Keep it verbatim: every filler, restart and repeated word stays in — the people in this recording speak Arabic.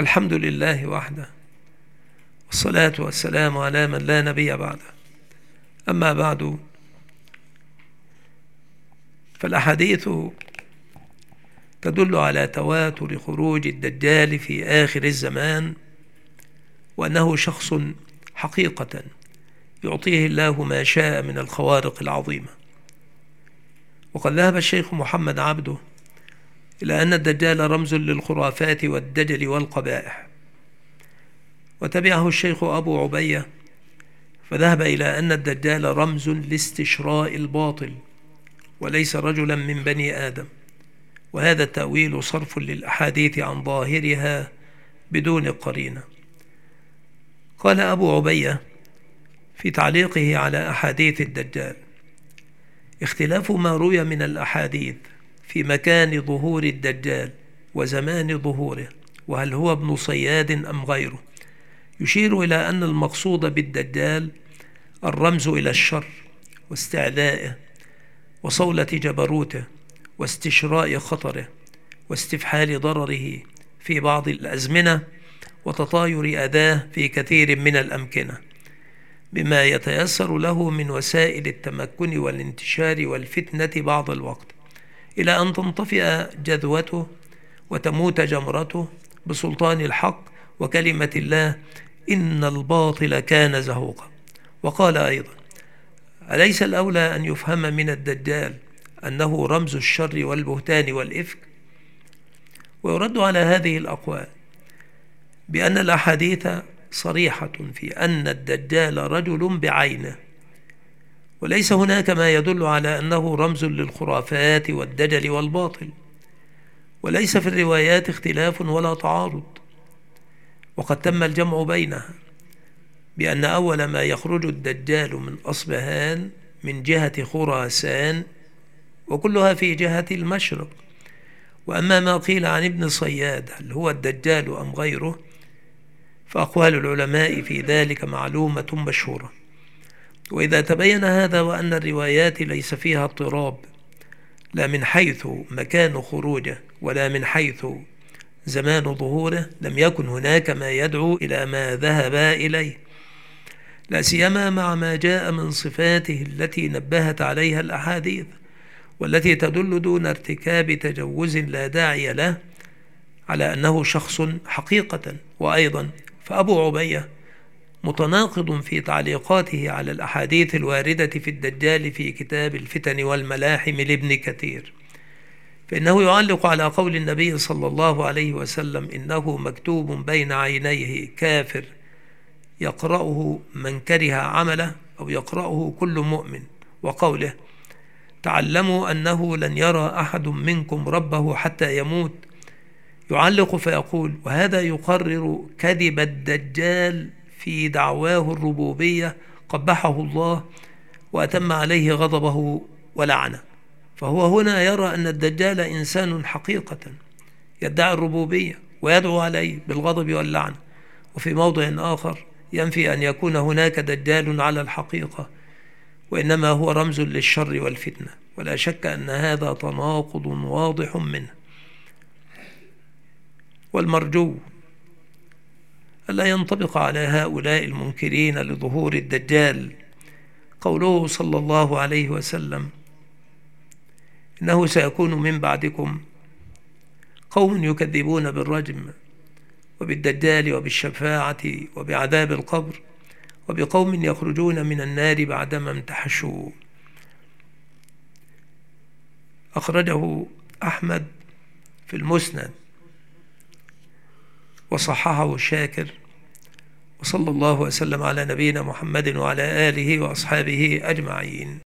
والحمد لله وحده، والصلاة والسلام على من لا نبي بعده. أما بعد، فالأحاديث تدل على تواتر خروج الدجال في آخر الزمان، وأنه شخص حقيقة يعطيه الله ما شاء من الخوارق العظيمة. وقد ذهب الشيخ محمد عبده إلى أن الدجال رمز للخرافات والدجل والقبائح، وتبعه الشيخ أبو عبية فذهب إلى أن الدجال رمز لاستشراء الباطل وليس رجلا من بني آدم، وهذا التأويل صرف للأحاديث عن ظاهرها بدون قرينة. قال أبو عبية في تعليقه على أحاديث الدجال: اختلاف ما روي من الأحاديث في مكان ظهور الدجال وزمان ظهوره، وهل هو ابن صياد أم غيره، يشير إلى أن المقصود بالدجال الرمز إلى الشر واستعلائه وصولة جبروته واستشراء خطره واستفحال ضرره في بعض الأزمنة وتطاير أذاه في كثير من الأمكنة، بما يتيسر له من وسائل التمكن والانتشار والفتنة بعض الوقت، إلى أن تنطفئ جذوته وتموت جمرته بسلطان الحق وكلمة الله: إن الباطل كان زهوقا. وقال أيضا: أليس الأولى أن يفهم من الدجال أنه رمز الشر والبهتان والإفك؟ ويرد على هذه الأقوال بأن الأحاديث صريحة في أن الدجال رجل بعينه، وليس هناك ما يدل على أنه رمز للخرافات والدجل والباطل، وليس في الروايات اختلاف ولا تعارض، وقد تم الجمع بينها بأن أول ما يخرج الدجال من أصبهان من جهة خراسان، وكلها في جهة المشرق. وأما ما قيل عن ابن صياد هل هو الدجال أم غيره، فأقوال العلماء في ذلك معلومة مشهورة. وإذا تبين هذا وأن الروايات ليس فيها اضطراب لا من حيث مكان خروجه ولا من حيث زمان ظهوره، لم يكن هناك ما يدعو إلى ما ذهب إليه، لا سيما مع ما جاء من صفاته التي نبهت عليها الأحاديث، والتي تدل دون ارتكاب تجوز لا داعي له على أنه شخص حقيقة. وأيضا فأبو عبية متناقض في تعليقاته على الأحاديث الواردة في الدجال في كتاب الفتن والملاحم لابن كثير، فإنه يعلق على قول النبي صلى الله عليه وسلم: إنه مكتوب بين عينيه كافر يقرأه من كره عمله أو يقرأه كل مؤمن، وقوله: تعلموا أنه لن يرى أحد منكم ربه حتى يموت. يعلق فيقول: وهذا يقرر كذب الدجال في دعواه الربوبية قبحه الله وأتم عليه غضبه ولعنه. فهو هنا يرى أن الدجال إنسان حقيقة يدعي الربوبية ويدعو عليه بالغضب واللعنة، وفي موضع آخر ينفي أن يكون هناك دجال على الحقيقة، وإنما هو رمز للشر والفتنة. ولا شك أن هذا تناقض واضح منه. والمرجو ألا ينطبق على هؤلاء المنكرين لظهور الدجال قوله صلى الله عليه وسلم: إنه سيكون من بعدكم قوم يكذبون بالرجم وبالدجال وبالشفاعة وبعذاب القبر وبقوم يخرجون من النار بعدما امتحشوا. أخرجه أحمد في المسند وصححه الشاكر، وصلى الله وسلم على نبينا محمد وعلى آله وأصحابه أجمعين.